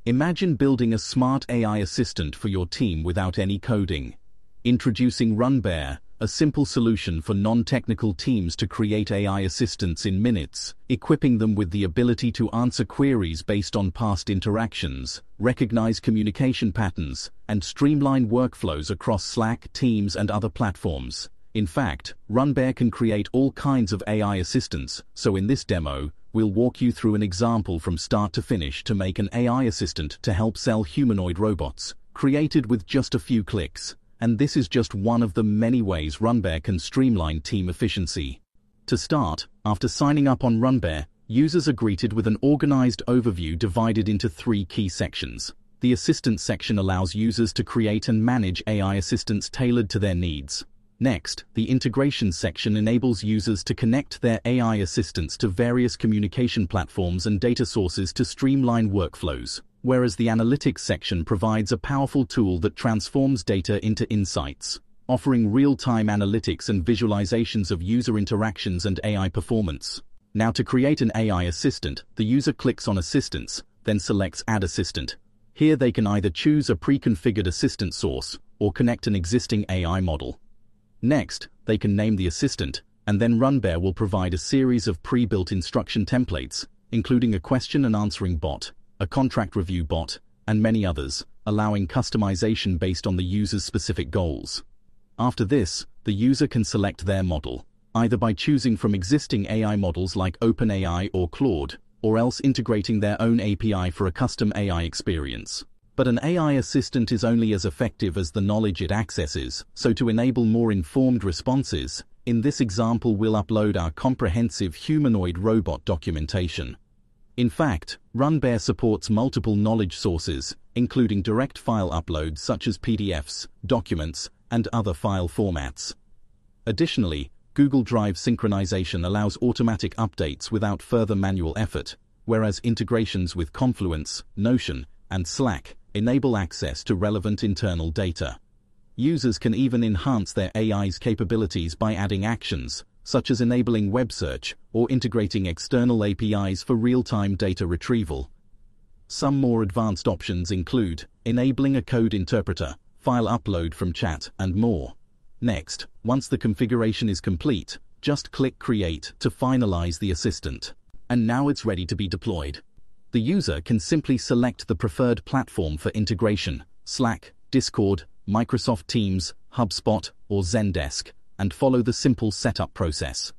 Imagine building a smart AI assistant for your team without any coding. Introducing RunBear, a simple solution for non-technical teams to create AI assistants in minutes, equipping them with the ability to answer queries based on past interactions, recognize communication patterns, and streamline workflows across Slack, Teams, and other platforms. In fact, RunBear can create all kinds of AI assistants, so in this demo, we'll walk you through an example from start to finish to make an AI assistant to help sell humanoid robots, created with just a few clicks. And this is just one of the many ways RunBear can streamline team efficiency. To start, after signing up on RunBear, users are greeted with an organized overview divided into 3 key sections. The Assistant section allows users to create and manage AI assistants tailored to their needs. Next, the Integration section enables users to connect their AI assistants to various communication platforms and data sources to streamline workflows, whereas the Analytics section provides a powerful tool that transforms data into insights, offering real-time analytics and visualizations of user interactions and AI performance. Now, to create an AI assistant, the user clicks on Assistants, then selects Add Assistant. Here they can either choose a pre-configured assistant source or connect an existing AI model. Next, they can name the assistant, and then RunBear will provide a series of pre-built instruction templates, including a question and answering bot, a contract review bot, and many others, allowing customization based on the user's specific goals. After this, the user can select their model, either by choosing from existing AI models like OpenAI or Claude, or else integrating their own API for a custom AI experience. But an AI assistant is only as effective as the knowledge it accesses, so to enable more informed responses, in this example we'll upload our comprehensive humanoid robot documentation. In fact, RunBear supports multiple knowledge sources, including direct file uploads such as PDFs, documents, and other file formats. Additionally, Google Drive synchronization allows automatic updates without further manual effort, whereas integrations with Confluence, Notion, and Slack enable access to relevant internal data. Users can even enhance their AI's capabilities by adding actions, such as enabling web search or integrating external APIs for real-time data retrieval. Some more advanced options include enabling a code interpreter, file upload from chat, and more. Next, once the configuration is complete, just click Create to finalize the assistant. And now it's ready to be deployed. The user can simply select the preferred platform for integration, Slack, Discord, Microsoft Teams, HubSpot, or Zendesk, and follow the simple setup process.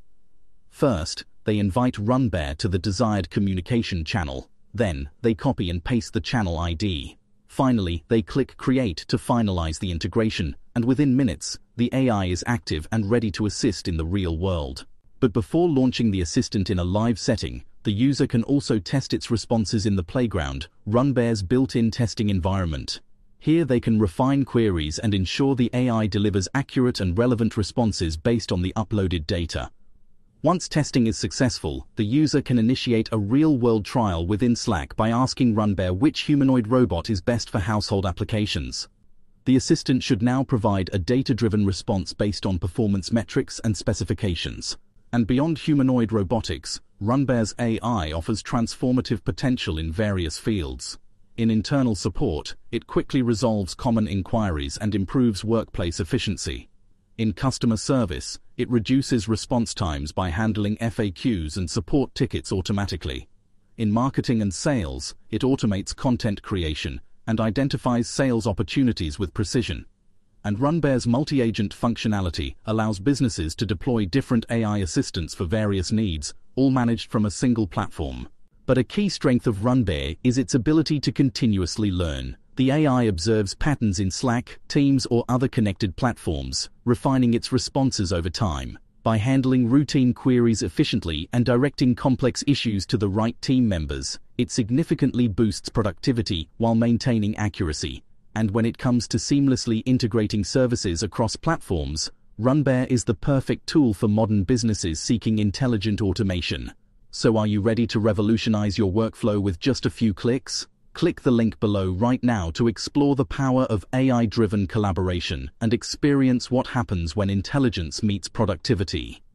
First, they invite RunBear to the desired communication channel. Then, they copy and paste the channel ID. Finally, they click Create to finalize the integration, and within minutes, the AI is active and ready to assist in the real world. But before launching the assistant in a live setting, the user can also test its responses in the Playground, RunBear's built-in testing environment. Here they can refine queries and ensure the AI delivers accurate and relevant responses based on the uploaded data. Once testing is successful, the user can initiate a real-world trial within Slack by asking RunBear which humanoid robot is best for household applications. The assistant should now provide a data-driven response based on performance metrics and specifications. And beyond humanoid robotics, RunBear's AI offers transformative potential in various fields. In internal support, it quickly resolves common inquiries and improves workplace efficiency. In customer service, it reduces response times by handling FAQs and support tickets automatically. In marketing and sales, it automates content creation and identifies sales opportunities with precision. And RunBear's multi-agent functionality allows businesses to deploy different AI assistants for various needs, all managed from a single platform. But a key strength of RunBear is its ability to continuously learn. The AI observes patterns in Slack, Teams, or other connected platforms, refining its responses over time. By handling routine queries efficiently and directing complex issues to the right team members, it significantly boosts productivity while maintaining accuracy. And when it comes to seamlessly integrating services across platforms, RunBear is the perfect tool for modern businesses seeking intelligent automation. So are you ready to revolutionize your workflow with just a few clicks? Click the link below right now to explore the power of AI-driven collaboration and experience what happens when intelligence meets productivity.